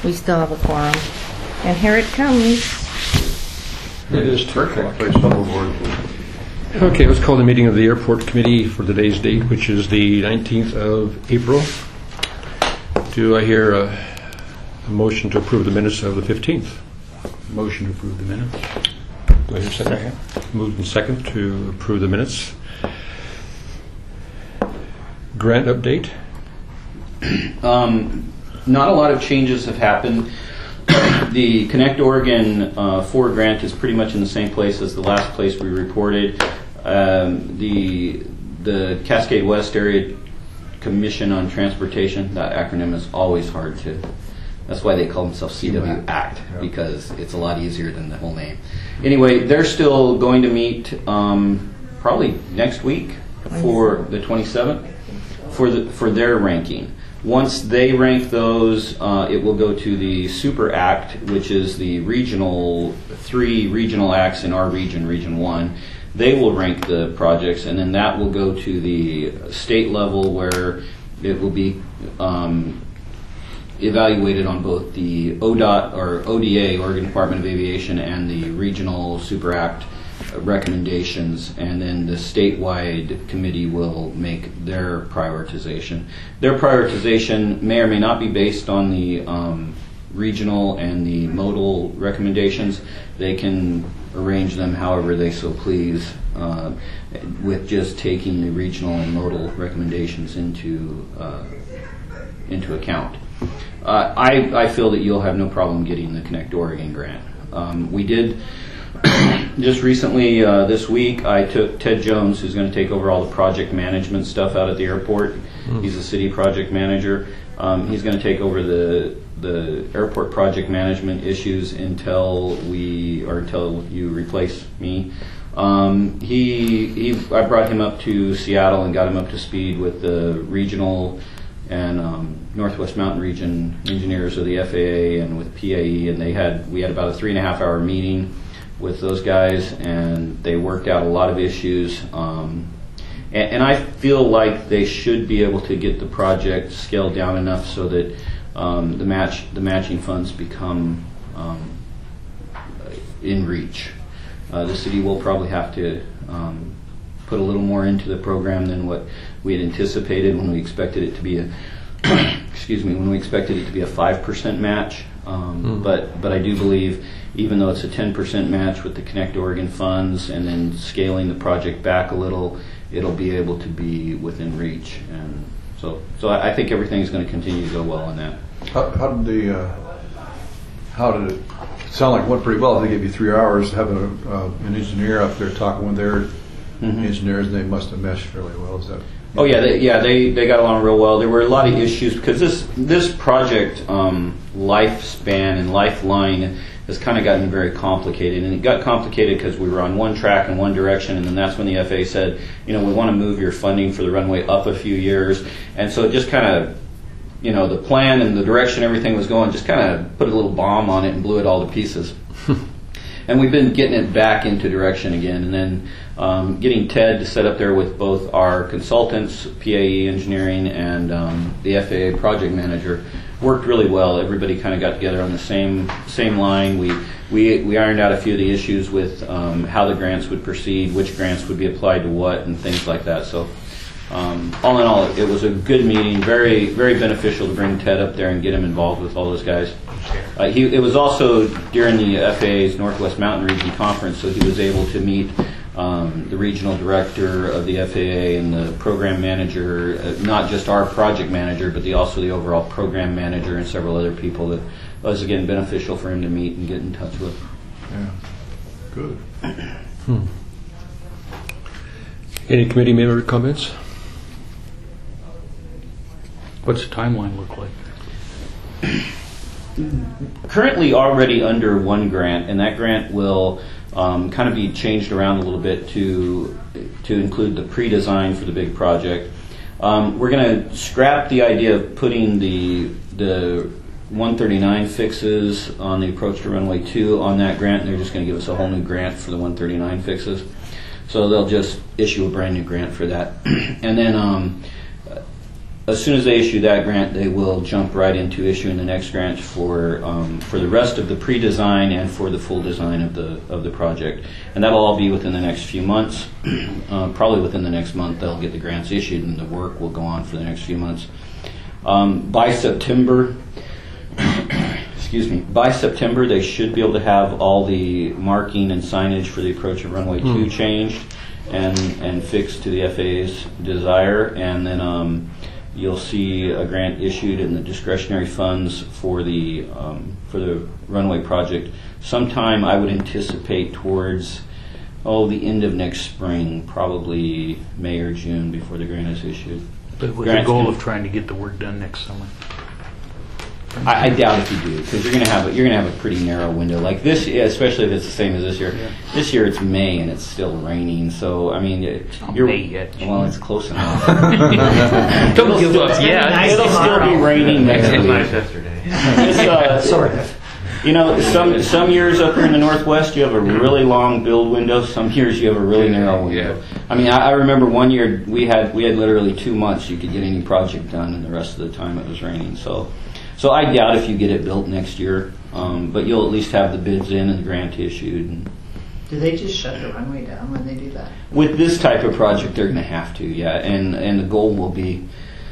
We still have a quorum. And here it comes. It is perfect. Place on the board. Okay, let's call the meeting of the airport committee for today's date, which is the 19th of April. Do I hear a motion to approve the minutes of the 15th? Motion to approve the minutes. Do I hear a second? Moved and second to approve the minutes. Grant update? Not a lot of changes have happened. The Connect Oregon 4 grant is pretty much in the same place as the last place we reported. The Cascade West Area Commission on Transportation, that acronym is always hard to, that's why they call themselves CW Act, because it's a lot easier than the whole name. Anyway, they're still going to meet probably next week for the 27th for their ranking. Once they rank those, it will go to the Super Act, which is the three regional acts in our region, Region 1. They will rank the projects, and then that will go to the state level where it will be evaluated on both the ODOT or ODA, Oregon Department of Aviation, and the Regional Super Act recommendations, and then the statewide committee will make their prioritization. Their prioritization may or may not be based on the regional and the modal recommendations. They can arrange them however they so please, with just taking the regional and modal recommendations into account. I feel that you'll have no problem getting the Connect Oregon grant. We did just recently, this week, I took Ted Jones, who's going to take over all the project management stuff out at the airport. He's a city project manager. He's going to take over the airport project management issues until you replace me. I brought him up to Seattle and got him up to speed with the regional and Northwest Mountain Region engineers of the FAA and with PAE, and we had about a 3.5-hour meeting with those guys, and they worked out a lot of issues. And I feel like they should be able to get the project scaled down enough so that the matching funds become in reach. The city will probably have to put a little more into the program than what we had anticipated when we expected it to be a 5% match. But I do believe, even though it's a 10% match with the Connect Oregon funds and then scaling the project back a little, it'll be able to be within reach. And so I think everything's going to continue to go well on that. How did it sound like it went pretty well? They gave you 3 hours having an engineer up there talking with their engineers, and they must have meshed fairly well. Is that? Oh yeah, they got along real well. There were a lot of issues because this project lifespan and lifeline has kind of gotten very complicated, and it got complicated because we were on one track in one direction, and then that's when the FAA said, we want to move your funding for the runway up a few years, and so it just kind of, the plan and the direction everything was going just kind of put a little bomb on it and blew it all to pieces. And we've been getting it back into direction again, and then getting Ted to set up there with both our consultants, PAE Engineering, and the FAA project manager worked really well. Everybody kind of got together on the same line. We ironed out a few of the issues with how the grants would proceed, which grants would be applied to what, and things like that. So all in all, it was a good meeting, very, very beneficial to bring Ted up there and get him involved with all those guys. It was also during the FAA's Northwest Mountain Region Conference, so he was able to meet the regional director of the FAA and the program manager, not just our project manager, but also the overall program manager and several other people that was, again, beneficial for him to meet and get in touch with. Yeah, good. Any committee member comments? What's the timeline look like? Currently already under one grant, and that grant will kind of be changed around a little bit to include the pre-design for the big project. We're going to scrap the idea of putting the 139 fixes on the approach to runway 2 on that grant, and they're just going to give us a whole new grant for the 139 fixes. So they'll just issue a brand new grant for that. And then as soon as they issue that grant, they will jump right into issuing the next grant for the rest of the pre-design and for the full design of the project. And that'll all be within the next few months. Probably within the next month, they'll get the grants issued, and the work will go on for the next few months. By September, excuse me, by September, they should be able to have all the marking and signage for the approach of runway 2 changed and fixed to the FAA's desire, and then you'll see a grant issued in the discretionary funds for the runway project. Sometime I would anticipate towards the end of next spring, probably May or June, before the grant is issued. But with the goal of trying to get the work done next summer. I doubt if you do, because you're going to have a pretty narrow window. Like this, especially if it's the same as this year. Yeah. This year it's May and it's still raining, so I mean, you're May yet. well, it's close enough. Don't give up yet. It'll still be raining next week. yesterday. It's, sort of. You know, some years up here in the Northwest, you have a really long build window. Some years you have a really narrow window. Yeah. I mean, I remember one year we had literally 2 months you could get any project done, and the rest of the time it was raining. So I doubt if you get it built next year, but you'll at least have the bids in and the grant issued. And Do they just shut the runway down when they do that? with this type of project, they're going to have to, yeah. And the goal will be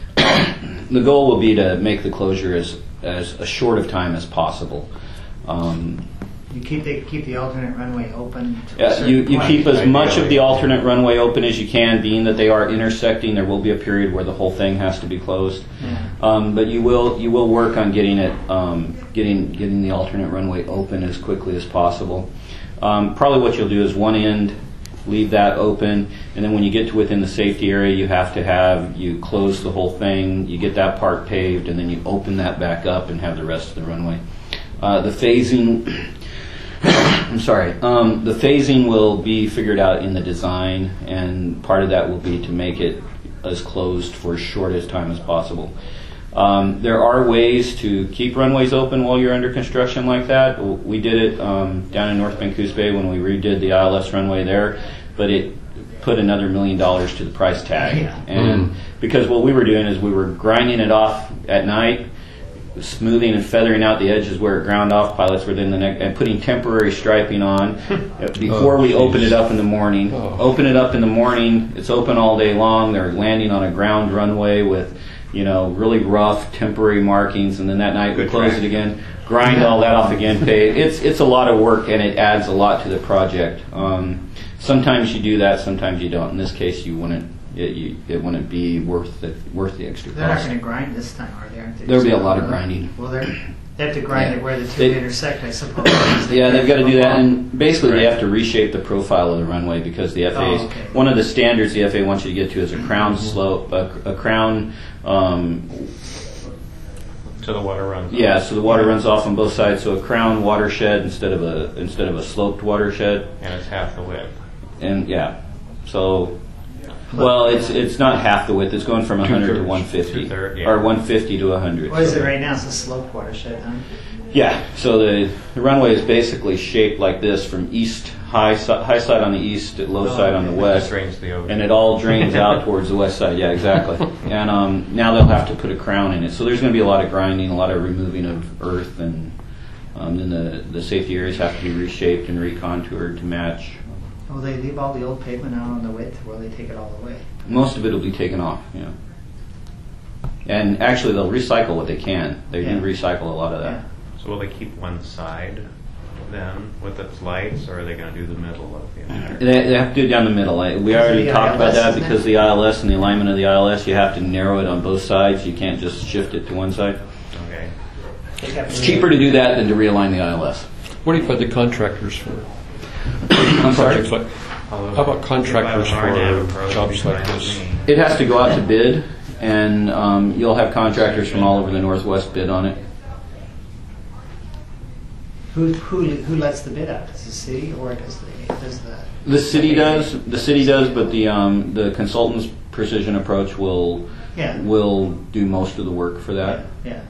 to make the closure as a short of time as possible. You keep the alternate runway open. To a Yeah, certain you point. keep as much of the alternate runway open as you can, being that they are intersecting. There will be a period where the whole thing has to be closed, Yeah. but you will work on getting it getting the alternate runway open as quickly as possible. Probably what you'll do is one end, leave that open, and then when you get to within the safety area, you close the whole thing, you get that part paved, and then you open that back up and have the rest of the runway. The phasing. I'm sorry. The phasing will be figured out in the design, and part of that will be to make it as closed for as short as time as possible. There are ways to keep runways open while you're under construction like that. We did it down in North Bancouse Bay when we redid the ILS runway there, but it put another $1 million to the price tag. Yeah. And because what we were doing is we were grinding it off at night, smoothing and feathering out the edges where it ground off pilots were in the neck, and putting temporary striping on before we open it up in the morning. Open it up in the morning, it's open all day long. They're landing on a ground runway with, really rough temporary markings, and then that night we close it again, grind all that off again, pay. It's a lot of work, and it adds a lot to the project. Sometimes you do that, sometimes you don't. In this case, you wouldn't. It wouldn't be worth the extra They're not cost. going to grind this time, are they? Aren't they? There'll be a lot of grinding. Well, they have to grind it where the two They- intersect, I suppose. Yeah, they've got to do that, and basically they have to reshape the profile of the runway because the FAA's okay. one of the standards the FAA wants you to get to is a crown slope, a crown. So the water runs. Yeah, so the water runs off on both sides, so a crown watershed instead of a sloped watershed, And it's half the width. and yeah, so. Well, it's not half the width. It's going from 100 to Two-thirds. 150, Two-thirds, yeah. or 150 to 100. What is it right now? It's a sloped watershed, huh? Yeah, so the runway is basically shaped like this from high side on the east, low side on the It west, drains the ocean. and it all drains out towards the west side. Yeah, exactly. And now they'll have to put a crown in it. So there's going to be a lot of grinding, a lot of removing of earth, and then the safety areas have to be reshaped and recontoured to match. Will they leave all the old pavement out on the width, or will they take it all away? Most of it will be taken off, yeah. And actually, they'll recycle what they can. They do Yeah. recycle a lot of that. So will they keep one side then with its lights, or are they going to do the middle of the entire? They have to do it down the middle. We already the talked about ILS, that isn't because it? the ILS and the alignment of the ILS, you have to narrow it on both sides. You can't just shift it to one side. Okay. It's cheaper to do that than to realign the ILS. What do you find the contractors for I'm sorry? projects like? Although How about contractors if I was RNAV for approach, jobs it'd be like fine this? with me. It has to go out to bid, and you'll have contractors from all over the Northwest bid on it. Who lets the bid out? Does the city or does the? The city does. The city does, but the consultant's Precision Approach will Yeah. will do most of the work for that. Yeah.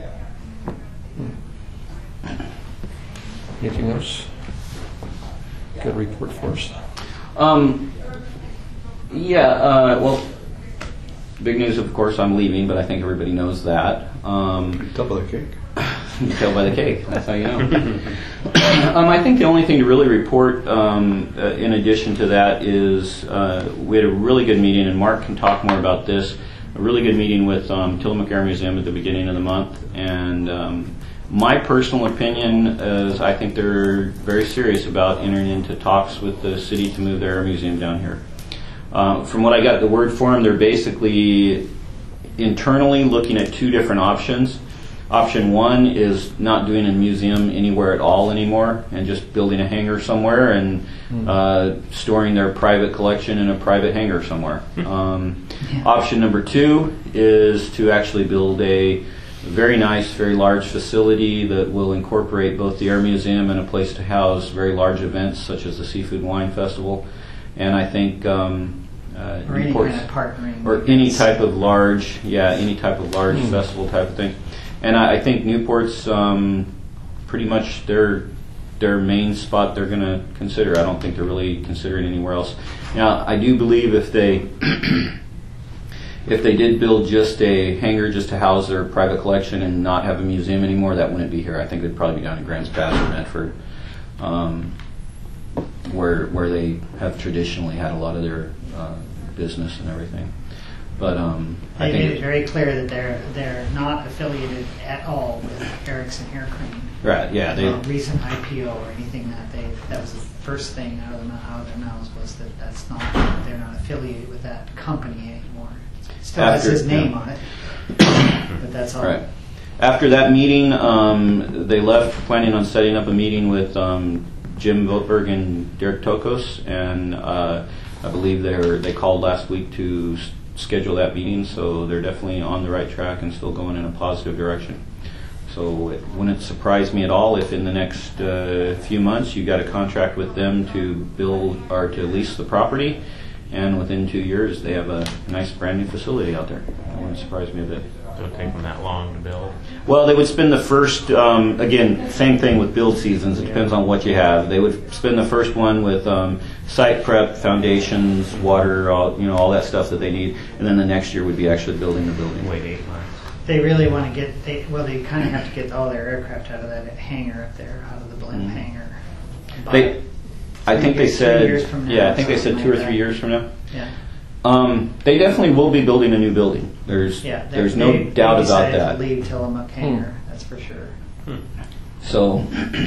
Anything else? Good report for us. Well, big news, of course, I'm leaving, but I think everybody knows that. Top of the cake. You can tell by the cake. That's how you know. I think the only thing to really report in addition to that is we had a really good meeting, and Mark can talk more about this, a really good meeting with Tillamook Air Museum at the beginning of the month. And my personal opinion is I think they're very serious about entering into talks with the city to move their air museum down here. From what I got the word for them, they're basically internally looking at two different options. Option one is not doing a museum anywhere at all anymore and just building a hangar somewhere and storing their private collection in a private hangar somewhere. Option number two is to actually build a very nice, very large facility that will incorporate both the Air Museum and a place to house very large events such as the Seafood Wine Festival. And I think Or any kind of partnering. or any type of large, festival type of thing. And I think Newport's pretty much their main spot they're going to consider. I don't think they're really considering anywhere else. Now, I do believe if they did build just a hangar just to house their private collection and not have a museum anymore, that wouldn't be here. I think it'd probably be down in Grants Pass or Medford, where they have traditionally had a lot of their business and everything. But I They think made it very clear that they're not affiliated at all with Erickson Air Crane. right, yeah, they Recent IPO or anything that was the first thing out of their mouths was that they're not affiliated with that company anymore. Still has his name on it, but that's all. Right. After that meeting, they left planning on setting up a meeting with Jim Votberg and Derek Tokos, and I believe they called last week to schedule that meeting, so they're definitely on the right track and still going in a positive direction. So it wouldn't surprise me at all if in the next few months you got a contract with them to build or to lease the property, and within 2 years they have a nice brand new facility out there. It wouldn't surprise me a bit. So it take them that long to build? Well, they would spend the first, again, same thing with build seasons. It depends on what you have. They would spend the first one with site prep, foundations, water, all that stuff that they need, and then the next year would be actually building the building. Wait 8 months. They really want to they kind of have to get all their aircraft out of that hangar up there, out of the Blimp hangar. I think they 3 said, years from now, yeah, I think they said something 2 or like 3 that. years from now. Yeah. They definitely will be building a new building. There's no doubt about that. They leave Tillamook hangar, that's for sure. So,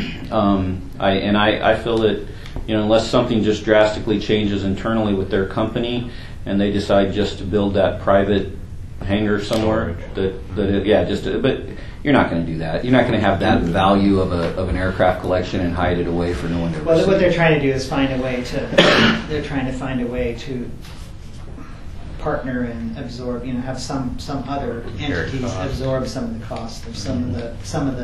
I feel that unless something just drastically changes internally with their company, and they decide just to build that private hangar somewhere, but you're not going to do that. You're not going to have that value of an aircraft collection and hide it away for no one to ever Well, see. what they're trying to do is find a way to partner and absorb, have some other entities absorb some of the cost of some of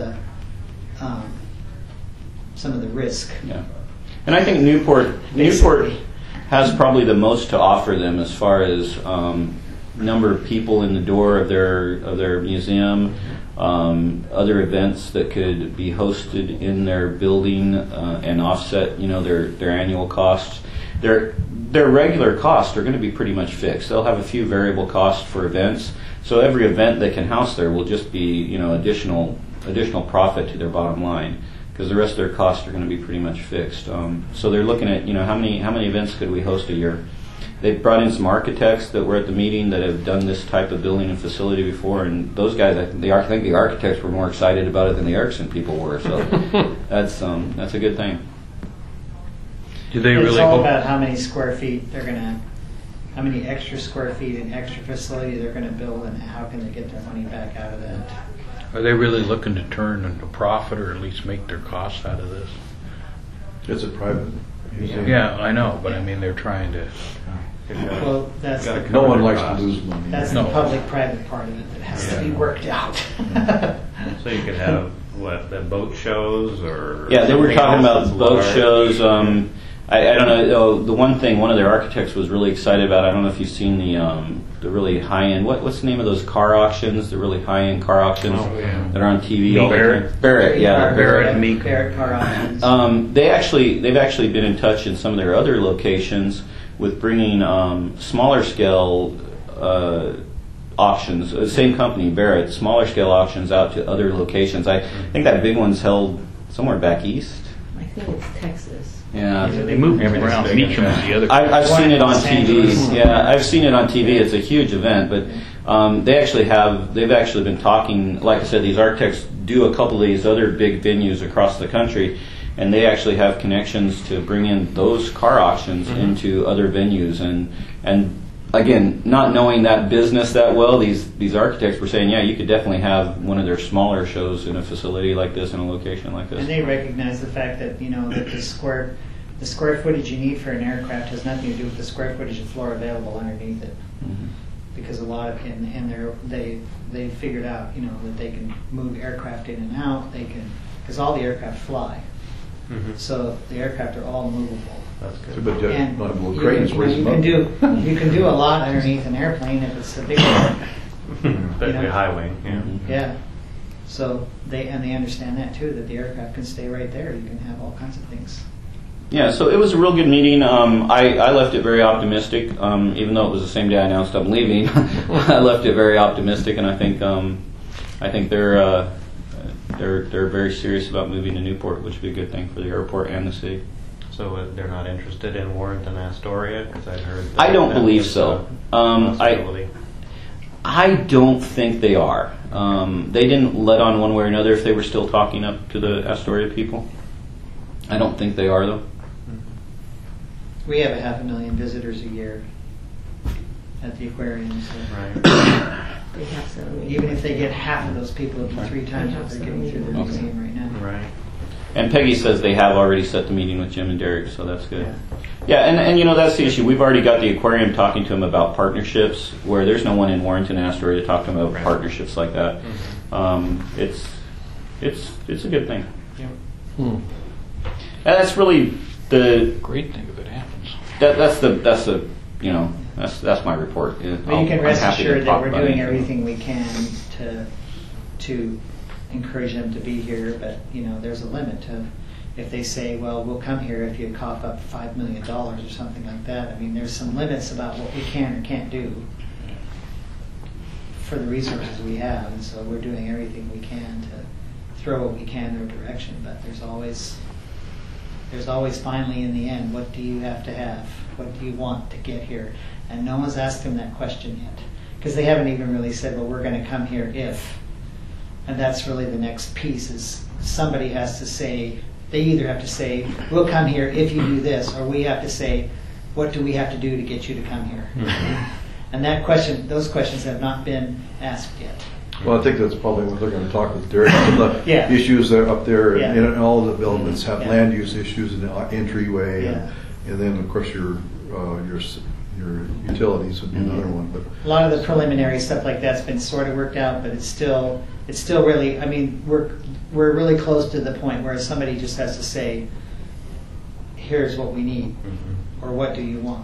the risk. Yeah, and I think Newport has probably the most to offer them as far as number of people in the door of their museum, other events that could be hosted in their building and offset their annual costs. Their regular costs are going to be pretty much fixed. They'll have a few variable costs for events, so every event they can house there will just be additional profit to their bottom line, because the rest of their costs are going to be pretty much fixed. So they're looking at how many events could we host a year. They brought in some architects that were at the meeting that have done this type of building and facility before, and those guys, I think the architects were more excited about it than the Erickson people were. So that's a good thing. Do they It's really all hope? about how many square feet how many extra square feet and extra facility they're going to build, and how can they get their money back out of that. Are they really looking to turn a profit or at least make their costs out of this? It's a private museum. Yeah, I know, but I mean they're trying to. Well, that's Gotta No one cover likes the to cost. lose money. that's No. the public-private part of it that has to be Yeah. worked out. So you could have the boat shows or Yeah, they were something talking else about that's boat large. shows. I don't know. The one thing one of their architects was really excited about. I don't know if you've seen the really high end. What's the name of those car auctions? The really high end car auctions that are on TV all the time. Barrett, yeah, Barrett Meek. Barrett car auctions. they've actually been in touch in some of their other locations with bringing smaller scale auctions, same company, Barrett, smaller scale auctions out to other locations. I think that big one's held somewhere back east. I think it's Texas. Yeah. They move them around. Meacham is the other. I've seen it on Los TV. Angeles. Yeah, I've seen it on TV. It's a huge event, but they've actually been talking. Like I said, these architects do a couple of these other big venues across the country, and they actually have connections to bring in those car auctions into other venues. And again, not knowing that business that well, these architects were saying, yeah, you could definitely have one of their smaller shows in a facility like this, in a location like this. And they recognize the fact that that the square footage you need for an aircraft has nothing to do with the square footage of floor available underneath it. Mhm. Because a lot of they figured out that they can move aircraft in and out. They can, because all the aircraft fly, so the aircraft are all movable. That's Too good. bad you And don't have little you cranes can- raise you them can up. do you can do a lot underneath an airplane if it's a big one. Especially a high wing. Yeah. Yeah. So they understand that too, that the aircraft can stay right there. You can have all kinds of things. Yeah, so it was a real good meeting. I left it very optimistic, even though it was the same day I announced I'm leaving. I left it very optimistic, and I think they're very serious about moving to Newport, which would be a good thing for the airport and the city. So they're not interested in Warrenton, Astoria? Because I heard. That I don't that believe was so. a possibility. I don't think they are. They didn't let on one way or another if they were still talking up to the Astoria people. I don't think they are, though. We have 500,000 visitors a year at the aquarium. So Right. They have some. even if they get half of those people, it'd be 3 times what they're getting through the Okay. museum right now. Right. And Peggy says they have already set the meeting with Jim and Derek, so that's good. Yeah. Yeah, and that's the issue. We've already got the aquarium talking to them about partnerships, where there's no one in Warrenton and Astoria to talk to them about Right. partnerships like that. It's a good thing. Yeah. And that's really the Great thing if it happens. that's my report. But you can rest I'm happy to assured that talk we're about doing anything. everything we can to encourage them to be here. But there's a limit to if they say, "Well, we'll come here if you cough up $5 million or something like that." I mean, there's some limits about what we can or can't do for the resources we have, and so we're doing everything we can to throw what we can their direction. But there's always finally in the end, what do you have to have? What do you want to get here? And no one's asked them that question yet, because they haven't even really said, well, we're going to come here if. And that's really the next piece, is somebody has to say, they either have to say, we'll come here if you do this, or we have to say, what do we have to do to get you to come here? And those questions have not been asked yet. Well, I think that's probably what they're going to talk with Derek. The Yeah. issues that are up there, Yeah. and all the developments have Yeah. land use issues in the entryway, Yeah. and then of course your utilities would be another one. But A lot of the preliminary stuff like that's been sort of worked out, but it's still really. I mean, we're really close to the point where somebody just has to say, "Here's what we need," or "What do you want?"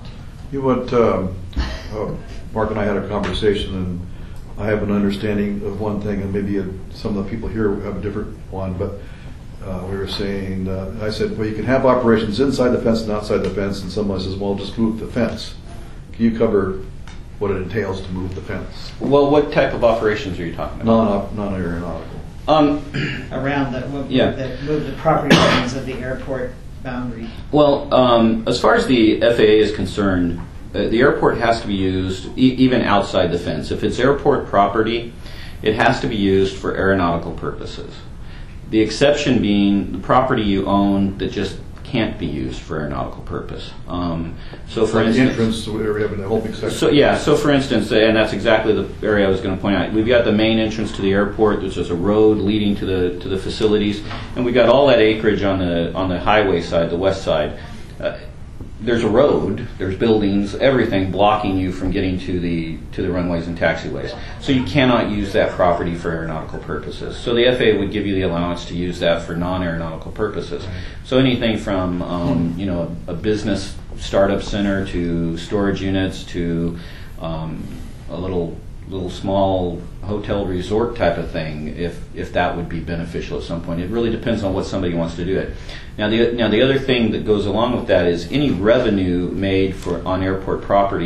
Mark and I had a conversation, and I have an understanding of one thing, and maybe some of the people here have a different one, but we were saying, I said, well, you can have operations inside the fence and outside the fence, and someone says, well, just move the fence. Can you cover what it entails to move the fence? Well, what type of operations are you talking about? Non-aeronautical. Around Yeah. move the property lines of the airport boundary. Well, as far as the FAA is concerned, the airport has to be used even outside the fence. If it's airport property, it has to be used for aeronautical purposes. The exception being the property you own that just can't be used for aeronautical purpose. So, for Like instance, entrance, where we have the whole big section. So for instance, and that's exactly the area I was going to point out. We've got the main entrance to the airport. There's just a road leading to the facilities, and we've got all that acreage on the highway side, the west side. There's a road, there's buildings, everything blocking you from getting to the runways and taxiways. So you cannot use that property for aeronautical purposes. So the FAA would give you the allowance to use that for non-aeronautical purposes. So anything from a business startup center to storage units to a little small hotel resort type of thing, if that would be beneficial at some point. It really depends on what somebody wants to do it. Now the other thing that goes along with that is any revenue made on airport property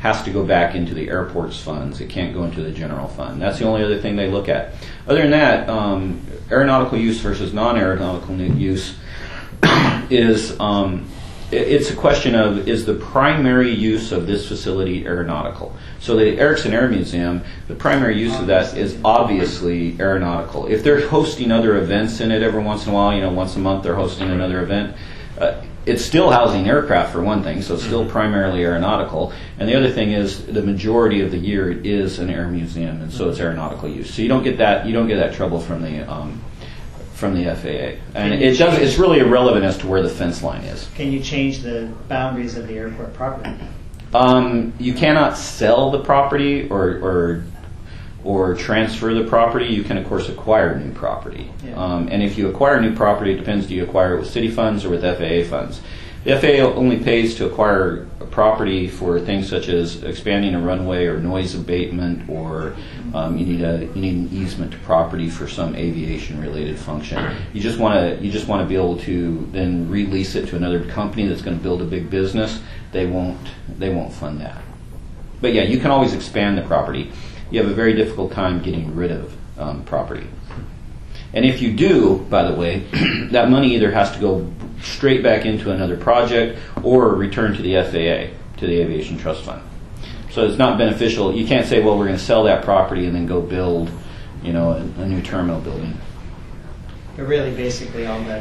has to go back into the airport's funds. It can't go into the general fund. That's the only other thing they look at. Other than that, aeronautical use versus non-aeronautical use is it's a question of, is the primary use of this facility aeronautical? So the Erickson Air Museum, the primary use of that is obviously aeronautical. If they're hosting other events in it every once in a while, once a month they're hosting another event, it's still housing aircraft for one thing, so it's still primarily aeronautical. And the other thing is the majority of the year it is an air museum, and so it's aeronautical use. So you don't get that trouble from the FAA, and it's really irrelevant as to where the fence line is. Can you change the boundaries of the airport property? You cannot sell the property or transfer the property. You can, of course, acquire new property. Yeah. And if you acquire new property, it depends, do you acquire it with city funds or with FAA funds? The FAA only pays to acquire a property for things such as expanding a runway or noise abatement, or you need an easement to property for some aviation-related function. You just want to be able to then release it to another company that's going to build a big business. They won't fund that. But yeah, you can always expand the property. You have a very difficult time getting rid of property. And if you do, by the way, that money either has to go straight back into another project or return to the FAA, to the Aviation Trust Fund. So it's not beneficial. You can't say, well, we're going to sell that property and then go build, a new terminal building. But really, basically, all that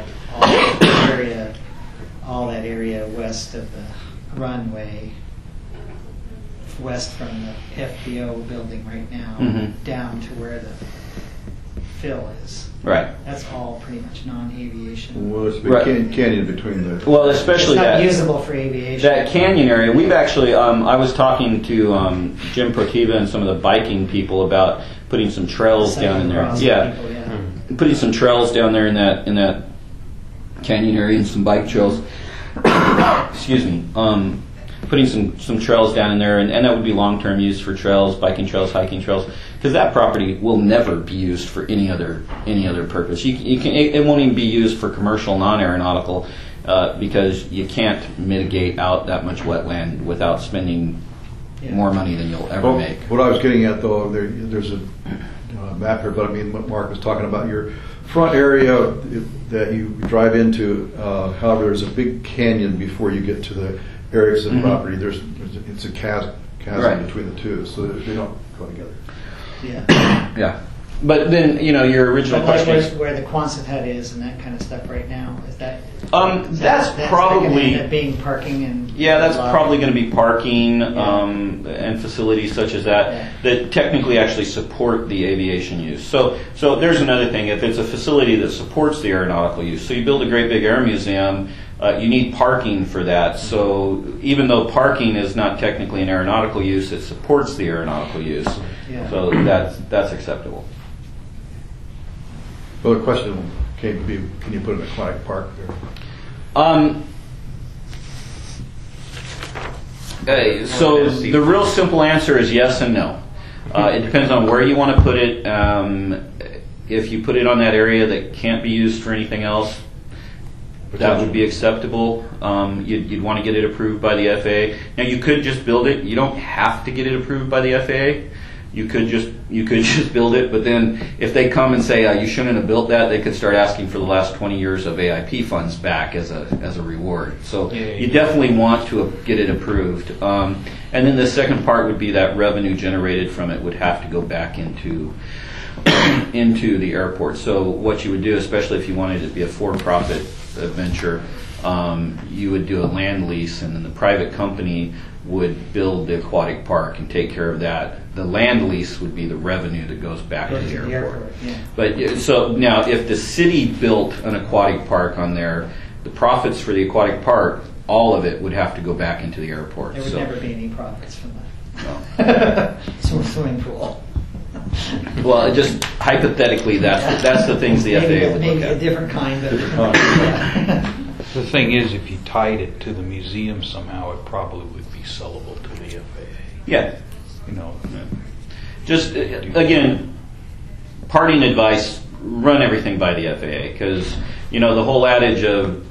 area west of the runway, west from the FBO building right now, down to where the fill is. Right. That's all pretty much non-aviation. Well, there's a big canyon between the... Well, especially it's not that usable for aviation. That canyon area, we've actually, I was talking to Jim Protiva and some of the biking people about putting some trails down in there. Putting some trails down there in that canyon area and some bike trails. Excuse me. Putting some trails down in there, and that would be long-term use for trails, biking trails, hiking trails, because that property will never be used for any other purpose. It won't even be used for commercial, non-aeronautical, because you can't mitigate out that much wetland without spending more money than you'll ever make. What I was getting at, though, there's a map here, but I mean what Mark was talking about, your front area that you drive into, however, there's a big canyon before you get to the Erickson property. It's a chasm Right. between the two, so they don't go together. Yeah. But then, your original But like question is... where the Quonset hut is and that kind of stuff right now, is that... that's gonna probably... end up being parking and... Yeah, that's probably going to be parking and facilities such as that that technically actually support the aviation use. So there's another thing. If it's a facility that supports the aeronautical use, so you build a great big air museum, you need parking for that. So even though parking is not technically an aeronautical use, it supports the aeronautical use. Yeah. So that's acceptable. Well, the question came to be, can you put an aquatic park there? So the real simple answer is yes and no. It depends on where you want to put it. If you put it on that area that can't be used for anything else, that would be acceptable. You'd want to get it approved by the FAA. Now you could just build it. You don't have to get it approved by the FAA. You could just build it, but then if they come and say you shouldn't have built that, they could start asking for the last 20 years of AIP funds back as a reward. So you definitely want to get it approved. And then the second part would be that revenue generated from it would have to go back into the airport. So what you would do, especially if you wanted it to be a for-profit venture, you would do a land lease, and then the private company would build the aquatic park and take care of that. The land lease would be the revenue that goes back to the airport. But so now, if the city built an aquatic park on there, the profits for the aquatic park, all of it would have to go back into the airport. There would never be any profits from that. No. Swimming pool. Well, just hypothetically, that's the things the FAA would look Maybe at. a different kind, but The thing is, if you tied it to the museum somehow, it probably would be sellable to the FAA. Yeah. Just again, parting advice: run everything by the FAA, because the whole adage of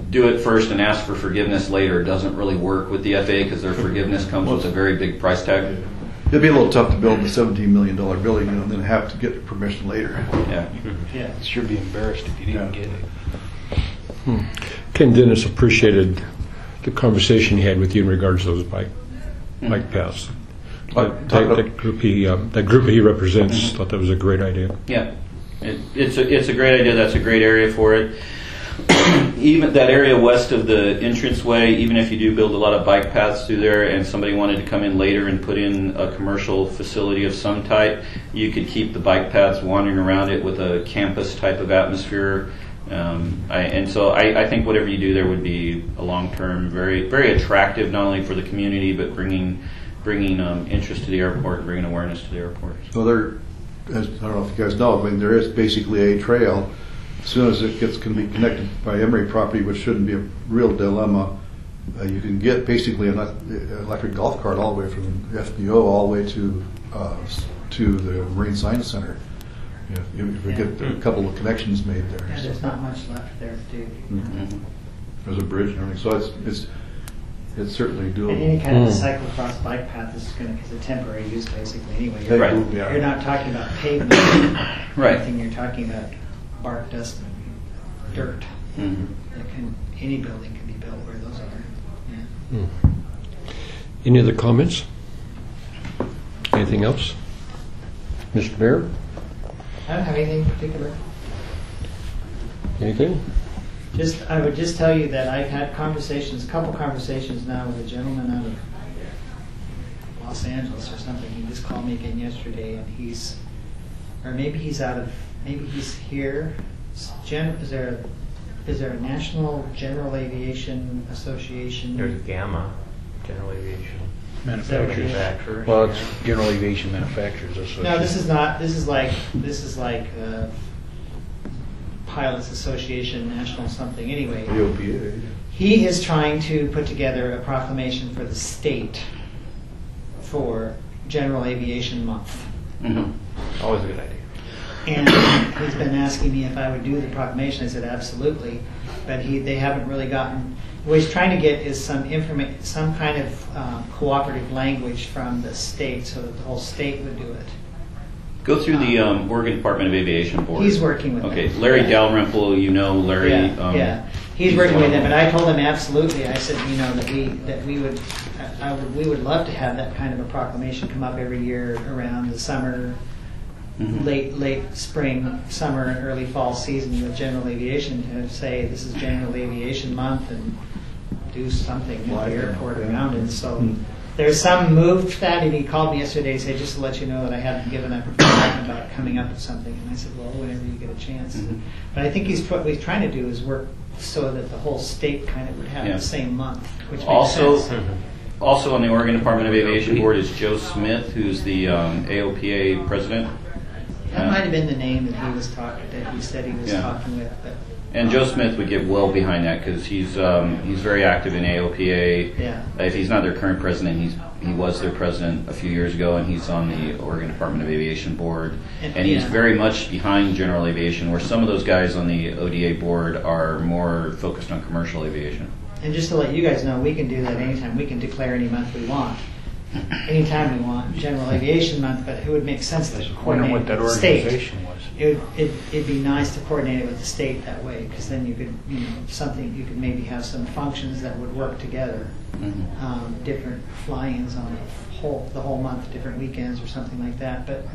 do it first and ask for forgiveness later doesn't really work with the FAA because their forgiveness comes with a very big price tag. It'd be a little tough to build a $17 million building and then have to get permission later. Yeah. Yeah. You'd sure be embarrassed if you didn't get it. Ken Dennis appreciated the conversation he had with you in regards to those bike paths. That group he represents thought that was a great idea. Yeah, it's a great idea. That's a great area for it. Even that area west of the entranceway, even if you do build a lot of bike paths through there and somebody wanted to come in later and put in a commercial facility of some type, you could keep the bike paths wandering around it with a campus type of atmosphere. So I think whatever you do there would be a long-term, very, very attractive, not only for the community, but bringing interest to the airport, bringing awareness to the airport. So I don't know if you guys know, I mean, there is basically a trail. As soon as it can be connected by Emery property, which shouldn't be a real dilemma, you can get basically an electric golf cart all the way from FBO all the way to the Marine Science Center. If we get a couple of connections made there. And there's not much left there to do. Mm-hmm. There's a bridge and everything, so it's certainly doable. And any kind of cyclocross bike path is going to, because it's temporary use basically anyway. You're, Right. You're not talking about pavement or anything, you're talking about bark, dust, and dirt. Mm-hmm. Any building can be built where those are. Yeah. Any other comments? Anything else? Mr. Mayor? I don't have anything particular. Anything? I would just tell you that I've had a couple conversations now with a gentleman out of Los Angeles or something. He just called me again yesterday, and he's here. Is there a National General Aviation Association? There's Gamma, General Aviation Manufacturers. Well, it's General Aviation Manufacturers Association. No, this is not. This is like Pilots Association, National something. Anyway, AOPA. he is trying to put together a proclamation for the state for General Aviation Month. Mm-hmm. Always a good idea. And he's been asking me if I would do the proclamation. I said absolutely, but they haven't really gotten. What he's trying to get is some kind of cooperative language from the state, so that the whole state would do it. Go through the Oregon Department of Aviation Board. He's working with Okay, them. Larry Yeah. Dalrymple, Larry. Yeah. He's working with them, but I told him absolutely. I said, that we would love to have that kind of a proclamation come up every year around the summer. Mm-hmm. Late spring, summer, and early fall season with general aviation to say this is General Aviation Month and do something at the airport around it. So there's some move to that, and he called me yesterday and said, just to let you know that I hadn't given up about coming up with something. And I said, well, whenever you get a chance. Mm-hmm. But I think what he's trying to do is work so that the whole state kind of would have the same month, which makes Also, sense. also on the Oregon Department of Aviation Board is Joe Smith, who's the AOPA president. That might have been the name that he said he was talking with. But And Joe Smith would get well behind that because he's very active in AOPA. Yeah. If he's not their current president, he was their president a few years ago, and he's on the Oregon Department of Aviation Board. And he's very much behind general aviation, where some of those guys on the ODA board are more focused on commercial aviation. And just to let you guys know, we can do that anytime. We can declare any month we want. Anytime we want, General Aviation Month, but it would make sense to I wonder coordinate what with that the state. organization was. It'd be nice to coordinate it with the state that way, because then you could maybe have some functions that would work together. Mm-hmm. Different fly-ins on the whole month, different weekends or something like that. But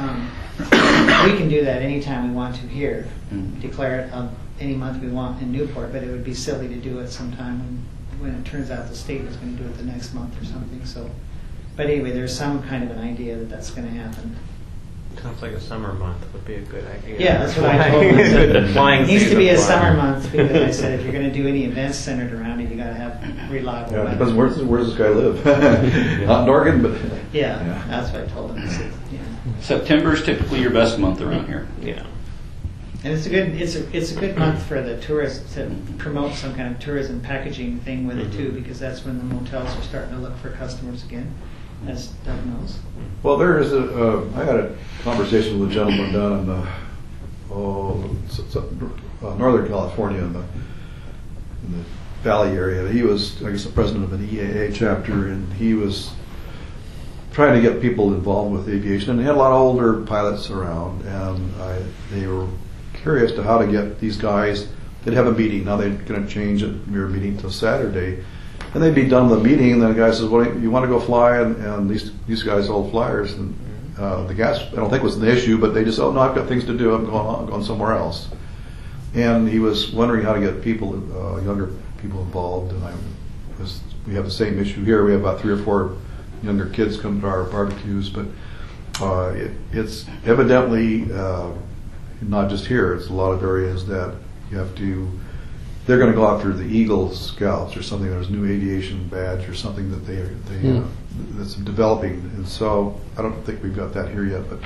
we can do that anytime we want to here. Mm-hmm. Declare it any month we want in Newport, but it would be silly to do it sometime when it turns out the state is going to do it the next month or something. So, but anyway, there's some kind of an idea that that's going to happen. Sounds like a summer month would be a good idea. Yeah, that's what I told him. I said, Flying it needs to season be a flying. summer month, because I said if you're going to do any events centered around it, you got to have reliable Yeah, it weather. depends where does this guy live? Not in Oregon, but Yeah, that's what I told him. I said, September is typically your best month around here. Yeah. And it's a good month for the tourists to promote some kind of tourism packaging thing with it too, because that's when the motels are starting to look for customers again, as Doug knows. well, there is I had a conversation with a gentleman down in Northern California, in the Valley area. He was, I guess, the president of an EAA chapter, and he was trying to get people involved with aviation. And they had a lot of older pilots around, and they were curious to how to get these guys. They'd have a meeting. Now they're going to change it from your meeting till Saturday. And they'd be done with the meeting, and then the guy says, "Well, you want to go fly?" And these guys are old flyers, and the gas I don't think was an issue, but they just, "Oh no, I've got things to do. I'm going somewhere else." And he was wondering how to get people, younger people involved. And we have the same issue here. We have about 3 or 4 younger kids come to our barbecues, but it's evidently not just here. It's a lot of areas that you have to. They're going to go after the Eagle Scouts or something. There's a new aviation badge or something that that's developing, and so I don't think we've got that here yet. But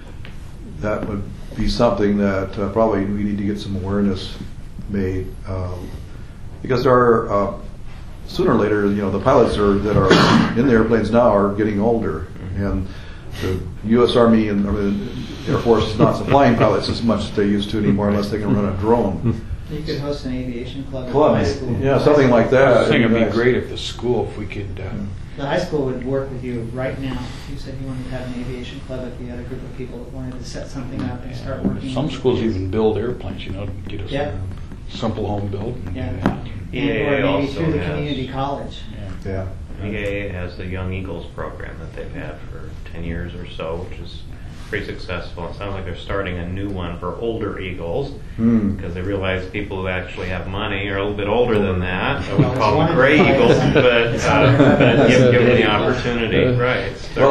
that would be something that probably we need to get some awareness made, because there are sooner or later, the pilots that are in the airplanes now are getting older, and the U.S. Army and the Air Force is not supplying pilots as much as they used to anymore, unless they can run a drone. You could host an aviation club at the high school. Yeah, something like that. I think it'd be great if the school, if we could. The high school would work with you right now. If you said you wanted to have an aviation club, if you had a group of people that wanted to set something up and start working. Some schools even build airplanes, to get us a simple home build. Yeah. EAA Or maybe also through the has- community college. Yeah. EAA has the Young Eagles program that they've had for 10 years or so, which is pretty successful. It sounds like they're starting a new one for older Eagles, because they realize people who actually have money are a little bit older than that. I would call them gray Eagles, but give them the opportunity. Right. Well,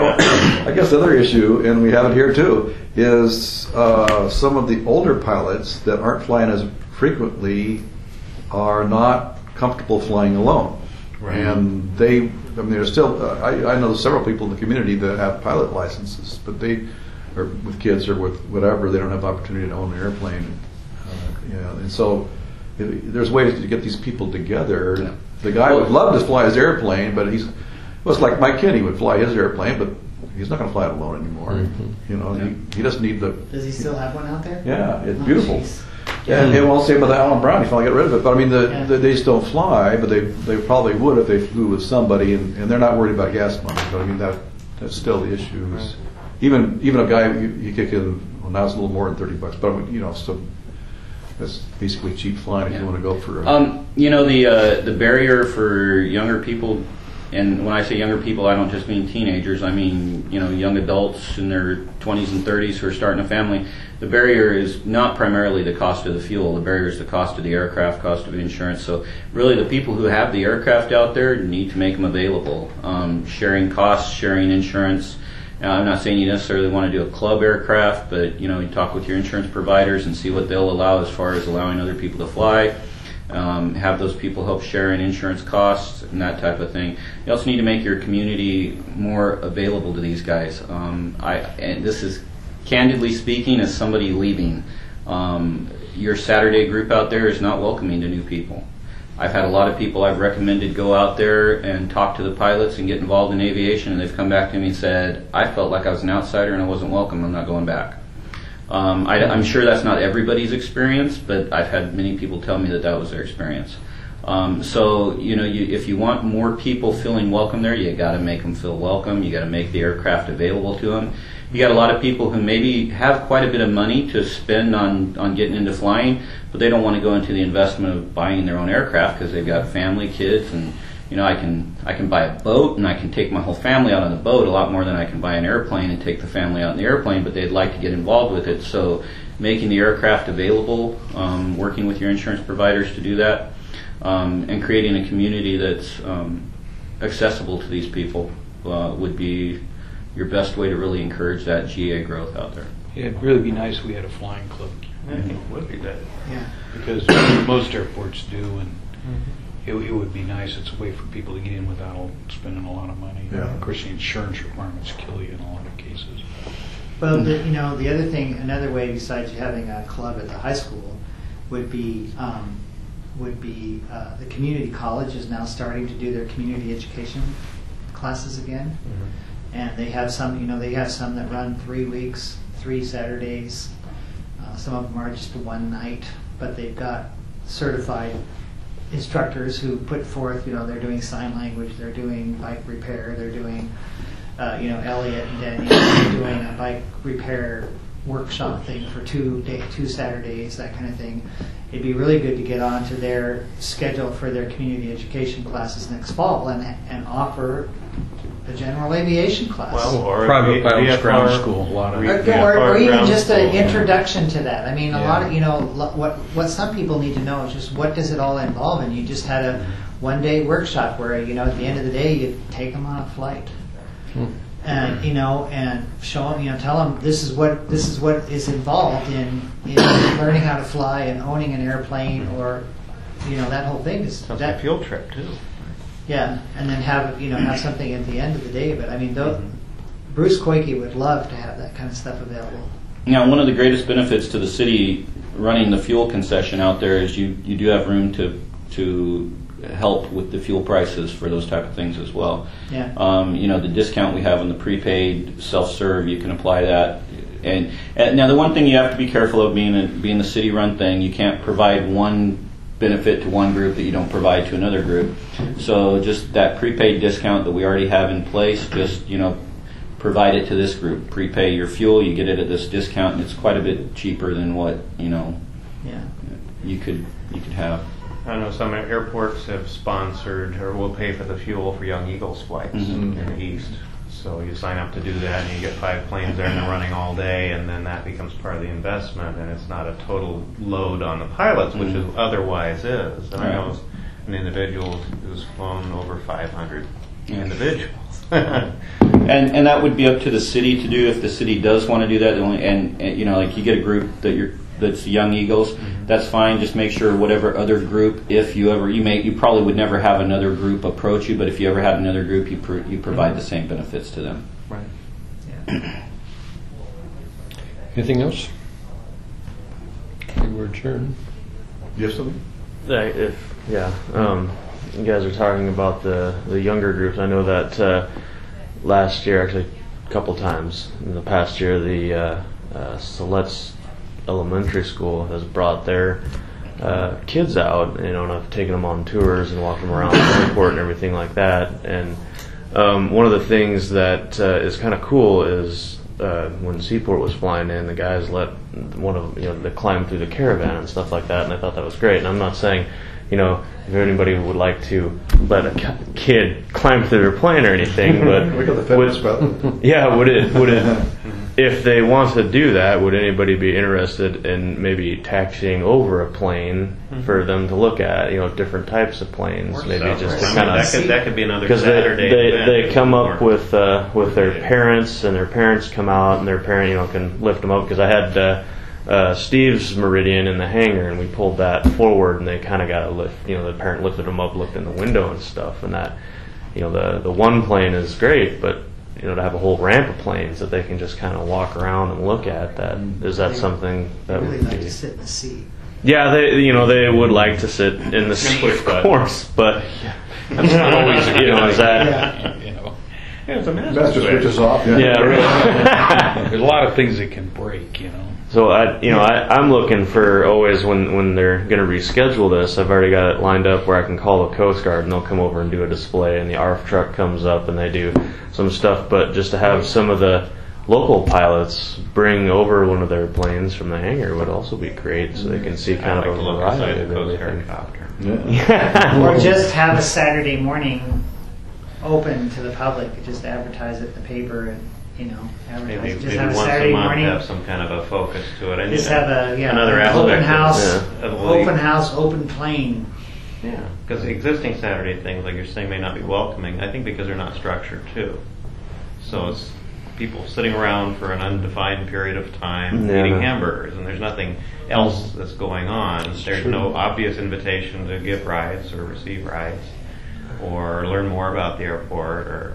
I guess the other issue, and we have it here too, is some of the older pilots that aren't flying as frequently are not comfortable flying alone. Right. And there's still, I know several people in the community that have pilot licenses, but they are with kids or with whatever, they don't have the opportunity to own an airplane. And so there's ways to get these people together. Yeah. The guy would love to fly his airplane, but it's like my kid, he would fly his airplane, but he's not going to fly it alone anymore. He doesn't need the. Does he still have one out there? Yeah, it's beautiful. Geez. And it won't say about the Alan Brown, you finally get rid of it. But I mean, they still fly, but they probably would if they flew with somebody, and they're not worried about gas money. But I mean, that's still the issue. Right. Even a guy you kick in, well, now it's a little more than $30, but so that's basically cheap flying if you want to go for. The barrier for younger people. And when I say younger people, I don't just mean teenagers. I mean, young adults in their 20s and 30s who are starting a family. The barrier is not primarily the cost of the fuel. The barrier is the cost of the aircraft, cost of insurance. So really the people who have the aircraft out there need to make them available. Sharing costs, sharing insurance. I'm not saying you necessarily want to do a club aircraft, but, you talk with your insurance providers and see what they'll allow as far as allowing other people to fly. Have those people help share in insurance costs and that type of thing. You also need to make your community more available to these guys. And this is candidly speaking as somebody leaving. Your Saturday group out there is not welcoming to new people. I've had a lot of people I've recommended go out there and talk to the pilots and get involved in aviation, and they've come back to me and said, I felt like I was an outsider and I wasn't welcome, I'm not going back. I'm sure that's not everybody's experience, but I've had many people tell me that was their experience. If you want more people feeling welcome there, you got to make them feel welcome. You got to make the aircraft available to them. You got a lot of people who maybe have quite a bit of money to spend on getting into flying, but they don't want to go into the investment of buying their own aircraft because they've got family, kids, and I can buy a boat and I can take my whole family out on the boat a lot more than I can buy an airplane and take the family out in the airplane, but they'd like to get involved with it. So making the aircraft available, working with your insurance providers to do that, and creating a community that's accessible to these people would be your best way to really encourage that GA growth out there. Yeah, it'd really be nice if we had a flying club. I think it would be good. Yeah. Because most airports do, and it would be nice. It's a way for people to get in without spending a lot of money. Yeah. Of course, the insurance requirements kill you in a lot of cases. Well, the other thing, another way besides having a club at the high school would be the community college is now starting to do their community education classes again, and they have some that run 3 weeks, 3 Saturdays. Some of them are just one night, but they've got certified instructors who put forth, they're doing sign language, they're doing bike repair, they're doing, Elliot and Danny are doing a bike repair workshop thing for 2 Saturdays, that kind of thing. It'd be really good to get onto their schedule for their community education classes next fall and offer a general aviation class. Well, or Private pilots VFR ground school, a lot of or even ground just an school, yeah. introduction to that. I mean, a Yeah. lot of, what some people need to know is just what does it all involve, and you just had a one-day workshop where, at the end of the day, you take them on a flight. And and show them, tell them this is what is involved in learning how to fly and owning an airplane, or that whole thing is Sounds like a field trip too. yeah, and then have have something at the end of the day. But I mean, Bruce Koike would love to have that kind of stuff available. Now, one of the greatest benefits to the city running the fuel concession out there is you do have room to help with the fuel prices for those type of things as well. Yeah. The discount we have on the prepaid self-serve, you can apply that. And now the one thing you have to be careful of being the city-run thing, you can't provide one benefit to one group that you don't provide to another group. So just that prepaid discount that we already have in place, just provide it to this group. Prepay your fuel, you get it at this discount, and it's quite a bit cheaper than what Yeah. you could have. I know some airports have sponsored or will pay for the fuel for Young Eagles flights in the East. So you sign up to do that, and you get 5 planes there, and they're running all day, and then that becomes part of the investment, and it's not a total load on the pilots, which it otherwise is. And I know an individual who's flown over 500 individuals. And that would be up to the city to do if the city does want to do that. And like you get a group that's Young Eagles, that's fine. Just make sure whatever other group, if you probably would never have another group approach you, but if you ever had another group, you provide the same benefits to them. Right. Yeah. Anything else? Okay, we're adjourned. You have something? You guys are talking about the younger groups. I know that last year, actually a couple times in the past year, the Siletz Elementary School has brought their kids out, and I've taken them on tours and walked them around the airport and everything like that. And one of the things that is kind of cool is when Seaport was flying in, the guys let one of they climb through the caravan and stuff like that, and I thought that was great. And I'm not saying if anybody would like to let a kid climb through their plane or anything, but We got the fitness button. yeah, would it if they want to do that, would anybody be interested in maybe taxiing over a plane for them to look at, different types of planes, maybe just to kind of that could be another because Saturday event. they come up Or- with their parents, and their parents come out, and their parent can lift them up, because I had Steve's Meridian in the hangar, and we pulled that forward, and they kind of got a lift. The parent lifted them up, looked in the window and stuff, and that the one plane is great, but to have a whole ramp of planes that they can just kind of walk around and look at. That something They that really would like be? to sit in the seat. Yeah, they would like to sit in the seat, push of button. course, but that's not always is that. Yeah. Yeah, it's a Master switches off. Yeah, really. There's a lot of things that can break, So I'm looking for always when they're going to reschedule this. I've already got it lined up where I can call the Coast Guard and they'll come over and do a display, and the ARF truck comes up and they do some stuff. But just to have some of the local pilots bring over one of their planes from the hangar would also be great, so they can see kind I'd of like a to look inside variety the of Coast Guard everything. helicopter. Or just have a Saturday morning open to the public. Just advertise it in the paper and advertise. Maybe, Just maybe have a once Saturday a month morning. have some kind of a focus to it. And Just have another an aspect open of- house, of open house, open plane. Yeah, because the existing Saturday things, like you're saying, may not be welcoming. I think because they're not structured too. So it's people sitting around for an undefined period of time Yeah. eating hamburgers, and there's nothing else that's going on. There's no obvious invitation to give rides or receive rides or learn more about the airport, or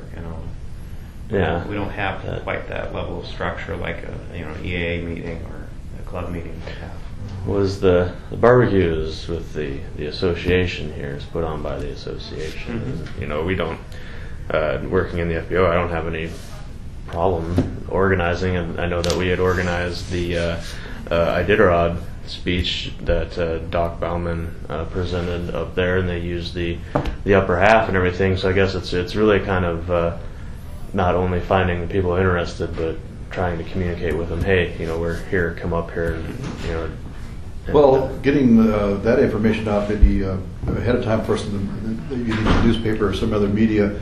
Yeah. we don't have quite that level of structure like an EAA meeting or a club meeting would have. Was the barbecues with the association here is put on by the association. We don't working in the FBO. I don't have any problem organizing, and I know that we had organized the Iditarod speech that Doc Bauman presented up there, and they used the upper half and everything. So I guess it's really kind of not only finding the people interested, but trying to communicate with them. Hey, we're here. Come up here, and Well, getting that information out maybe ahead of time first in the newspaper or some other media.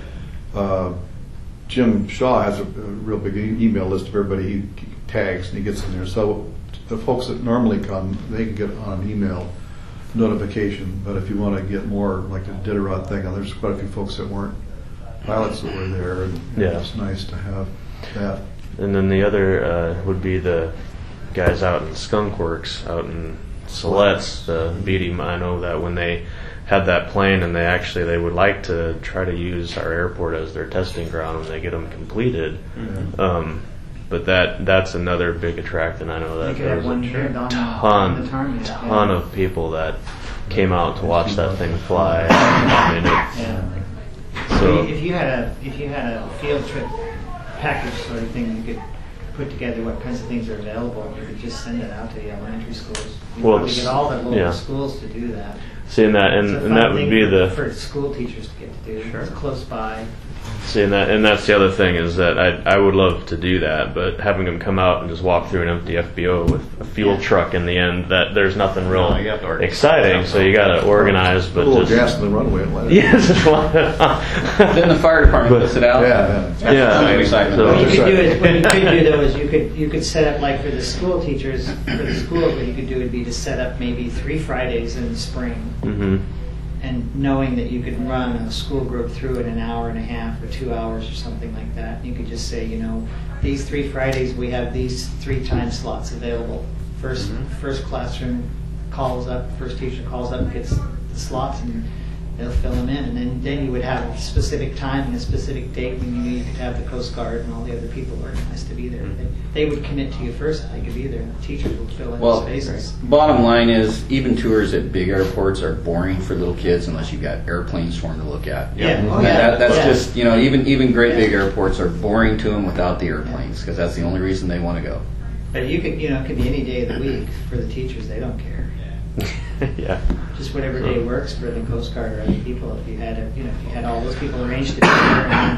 Jim Shaw has a real big email list of everybody he tags and he gets in there. So the folks that normally come, they can get on an email notification. But if you want to get more like the Diderot thing, there's quite a few folks that weren't pilots that were there, and it's nice to have that. And then the other would be the guys out in Skunk Works, out in Siletz, the BD. I know that when they had that plane, and they would like to try to use our airport as their testing ground when they get them completed. Yeah. But that's another big attractant. I know that there was a ton of people that came out to watch that thing fly. I mean, So if you had a field trip package sort of thing, you could put together what kinds of things are available. You could just send it out to the elementary schools. You probably get all the local schools to do that. Seeing that, and that would be for school teachers to get to do. Sure. It's close by. Seeing that, and that's the other thing is that I would love to do that, but having them come out and just walk through an empty FBO with a fuel truck in the end, that there's nothing real exciting. So you got to organize, but a little just gas in the runway and let it. Then the fire department puts it out. Yeah. Excitement. What you could do though is you could set up, like for the school teachers, for the schools, what you could do would be to set up maybe 3 Fridays in the spring. Mm-hmm. And knowing that you could run a school group through it an hour and a half or 2 hours or something like that, you could just say, these 3 Fridays we have these 3 time slots available. First classroom calls up, first teacher calls up, gets the slots, and they'll fill them in. And then you would have a specific time and a specific date when you knew you could have the Coast Guard and all the other people organized to be there. They would commit to you first if they could be there, and the teachers would fill in the spaces. Bottom line is, even tours at big airports are boring for little kids unless you've got airplanes for them to look at. That's just, even great big airports are boring to them without the airplanes, because that's the only reason they want to go. But you could, it could be any day of the week for the teachers. They don't care. Yeah. Just whatever day works for the Coast Guard or other people. If you had all those people arranged to be there.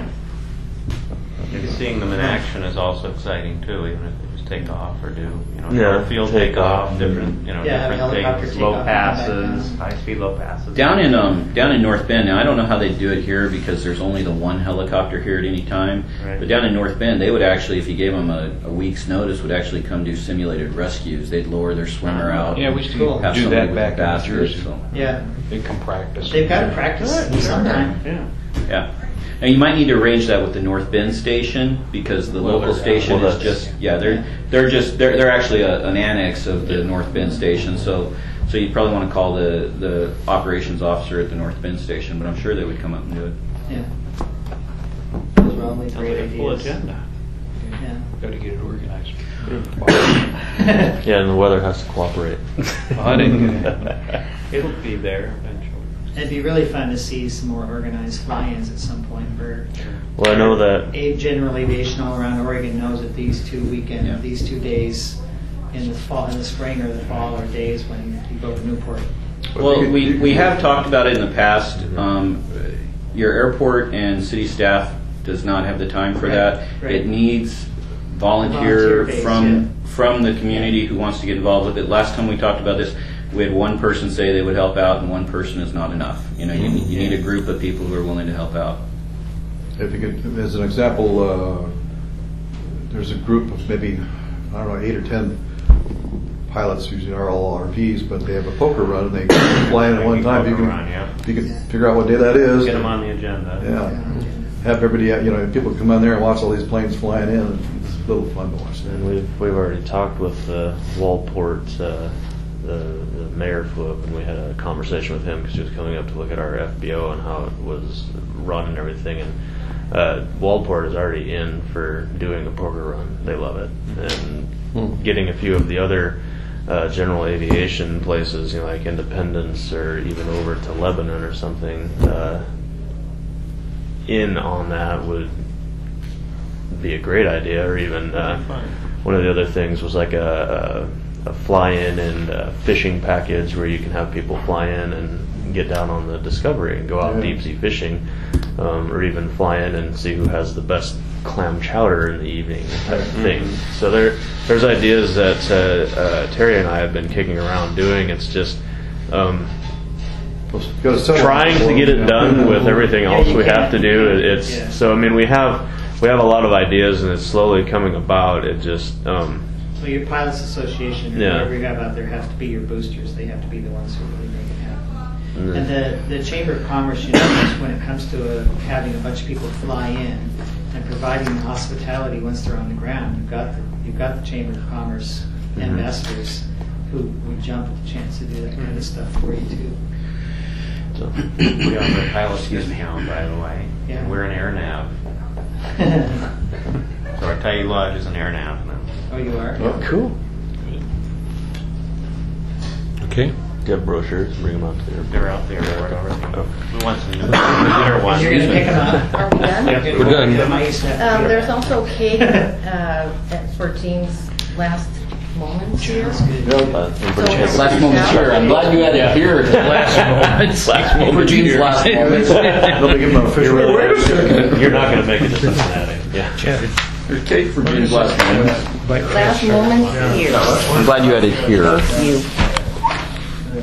Seeing them in action is also exciting too, even if they just take off or do field takeoff, different helicopter things, take low off, passes, high-speed low passes. Down in North Bend, now I don't know how they do it here because there's only the one helicopter here at any time. Right. But down in North Bend, they would actually, if you gave them a week's notice, would actually come do simulated rescues. They'd lower their swimmer out. Yeah, we used to have do somebody that with back a basket, in New Jersey. so. Yeah, They come practice. they've got to practice sometime. Yeah. And you might need to arrange that with the North Bend station because the local station is just they're actually an annex of the North Bend station. So you'd probably want to call the operations officer at the North Bend station, but I'm sure they would come up and do it. Yeah. Those were all Sounds great like a full ideas. agenda. Yeah. Got to get it organized. Yeah, and the weather has to cooperate. I didn't get it. It'll be there eventually. It'd be really fun to see some more organized fly-ins at some point. Well, I know that General Aviation all around Oregon knows that these 2 days in the fall, in the spring or the fall, are days when you go to Newport. Well, we have talked about it in the past. Your airport and city staff does not have the time for that. Right. It needs volunteer from the community who wants to get involved with it. Last time we talked about this, we had one person say they would help out, and one person is not enough. You need a group of people who are willing to help out. If you could, as an example, there's a group of maybe 8 or 10 pilots. Usually are all RVs, but they have a poker run and they fly in at one time. If you can figure out what day that is, Get them on the agenda. Yeah. Have everybody, people come on there and watch all these planes flying in. It's a little fun to watch that. and we've already talked with Walport, the mayor flew up, and we had a conversation with him because he was coming up to look at our FBO and how it was run and everything. And Walport is already in for doing a poker run. They love it, and getting a few of the other general aviation places, like Independence or even over to Lebanon or something, in on that would be a great idea. Or even one of the other things was like a a fly-in and fishing package where you can have people fly in and get down on the Discovery and go out deep sea fishing, or even fly in and see who has the best clam chowder in the evening type of thing. So there's ideas that Terry and I have been kicking around doing. It's just trying to get it done with everything else we have to do. So I mean we have a lot of ideas and it's slowly coming about. It just So your pilots association, or whoever you have out there, have to be your boosters. They have to be the ones who really make it happen. And the Chamber of Commerce, when it comes to having a bunch of people fly in and providing hospitality once they're on the ground, you've got the Chamber of Commerce ambassadors who would jump at the chance to do that kind of stuff for you too. so. We have the pilots use town, by the way. Yeah. And we're an air nav. So our Taiyi Lodge is an air nav now. Oh, you are? Oh, Cool. Okay. Do you have brochures? Bring them out to the airport. They're out there. Oh. We want some dinner ones. You're going to pick them up? Are we done? Yeah, We're done. I used to have to There's also cake for Jean's last moments here. Last moments here. I'm glad you had it here. Last moment. For Gene's last moments. They'll be giving them official. You're not going to make it to Cincinnati. Yeah. There's cake for Gene's last moments. Last moments here. I'm glad you had it here. Thank you.